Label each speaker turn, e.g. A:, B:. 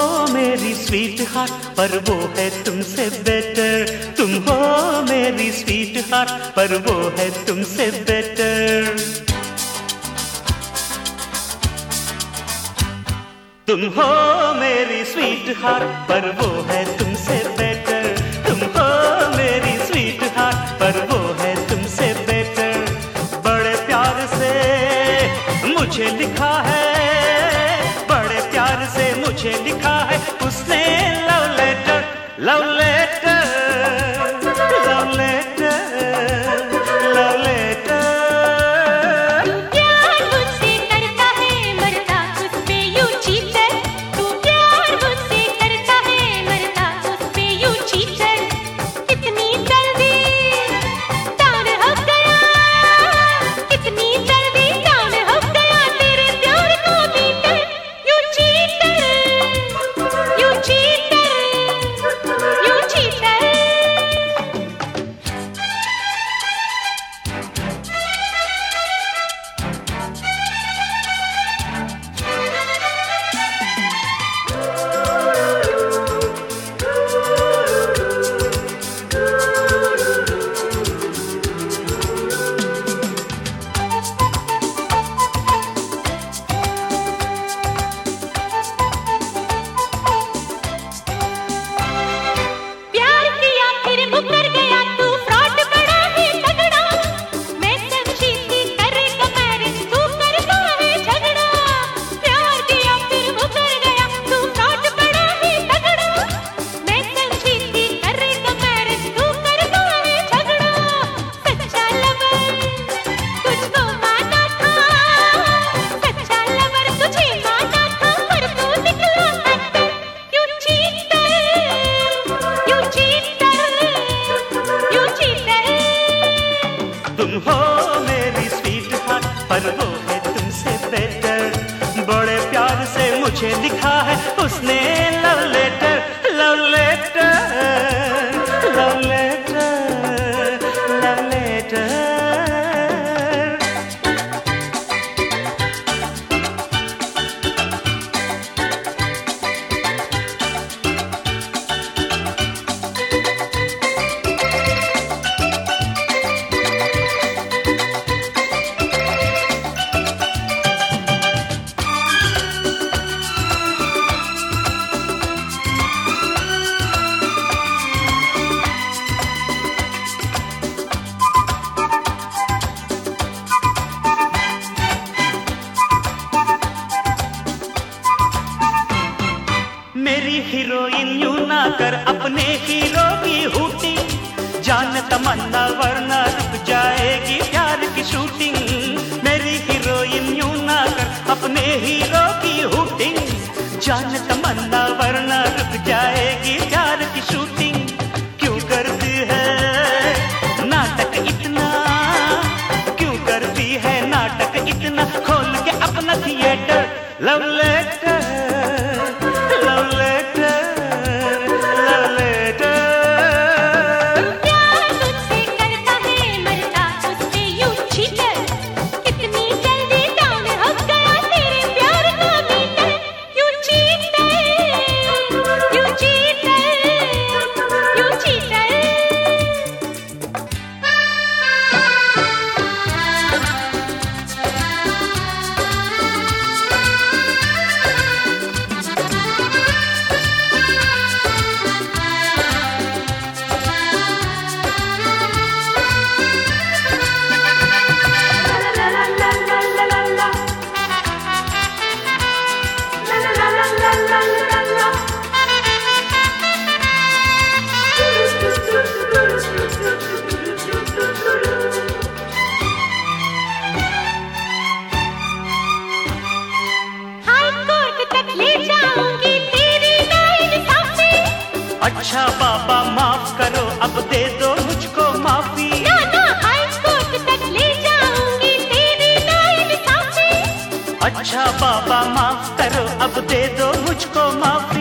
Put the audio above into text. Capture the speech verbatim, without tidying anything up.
A: मेरी sweet heart, पर वो है तुमसे बेटर। तुम हो मेरी स्वीट हार्ट, पर वो है तुमसे बेटर। तुम हो मेरी स्वीट हार्ट, पर वो है तुमसे बेटर। तुम हो मेरी स्वीट हार्ट, पर वो है तुमसे बेटर। बड़े प्यार से मुझे लिखा है, बड़े प्यार से मुझे लिखा है उसने love letter, love letter, love letter, love letter.
B: प्यार मुझसे करता है मरता उस पे यूं चीटर। तू प्यार मुझसे करता है मरता उस पे यूं चीटर। कितनी जल्दी डाउन हो गया, कितनी जल्दी डाउन हो गया तेरे प्यार का मीटर। यूं चीटर, यूं चीटर, यूं चीटर। प्यार किया फिर मुकर गया तू फ्रॉड बड़ा है तगड़ा। मैं समझी थी करेगा मैरिज तू करता है झगड़ा। प्यार किया फिर मुकर गया तू फ्रॉड बड़ा है तगड़ा। मैं समझी थी करेगा मैरिज तू करता है झगड़ा। सच्चा लवर तुझको माना था, सच्चा लवर तुझे माना था, पर तू निकला कट्टर। You cheater, you cheater, you cheater.
A: तुम हो मेरी स्वीट हार्ट, पर वो है तुमसे बेटर। बड़े प्यार से मुझे लिखा है उसने love letter, love letter, love letter, love letter. मेरी हीरोइन यूं ना कर अपने हीरो की हूटी। जान तमन्ना वरना रुक जाएगी प्यार की शूटिंग। मेरी हीरोइन यूं ना कर अपने हीरो की हूटी। जान तमन्ना वरना रुक जाएगी प्यार की शूटिंग। क्यों करती है नाटक इतना, क्यों करती है नाटक इतना, खोल के अपना theatre. Love letter, love letter, love letter.
B: प्यार मुझसे करता है मरता उस पे यूं चीटर। कितनी जल्दी डाउन हो गया तेरे प्यार का meter. You cheater, you cheater, you cheater. High court तक ले जाऊंगी तेरी नाइंसाफी।
A: अच्छा बाबा माफ करो, अब दे दो मुझको माफी।
B: ना ना हाई कोर्ट तक ले जाऊंगी तेरी नाइंसाफी।
A: अच्छा बाबा माफ करो, अब दे दो मुझको माफी।